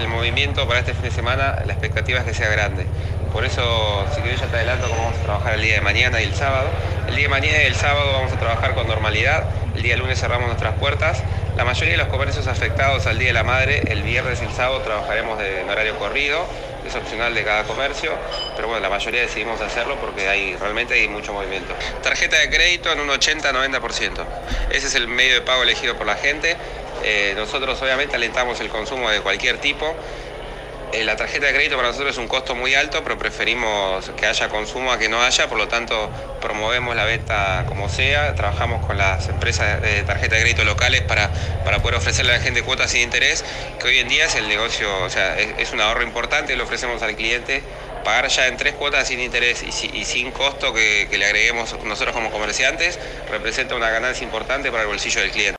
el movimiento para este fin de semana, la expectativa es que sea grande. Por eso, si querés, ya te adelanto cómo vamos a trabajar el día de mañana y el sábado. El día de mañana y el sábado vamos a trabajar con normalidad. El día lunes cerramos nuestras puertas. La mayoría de los comercios afectados al Día de la Madre, el viernes y el sábado trabajaremos en horario corrido. Es opcional de cada comercio, pero bueno, la mayoría decidimos hacerlo porque realmente hay mucho movimiento. Tarjeta de crédito en un 80-90%. Ese es el medio de pago elegido por la gente. Nosotros obviamente alentamos el consumo de cualquier tipo. La tarjeta de crédito para nosotros es un costo muy alto, pero preferimos que haya consumo a que no haya, por lo tanto promovemos la venta como sea, trabajamos con las empresas de tarjeta de crédito locales para poder ofrecerle a la gente cuotas sin interés, que hoy en día es el negocio, o sea, es un ahorro importante, le ofrecemos al cliente pagar ya en 3 cuotas sin interés y sin costo que le agreguemos nosotros como comerciantes, representa una ganancia importante para el bolsillo del cliente.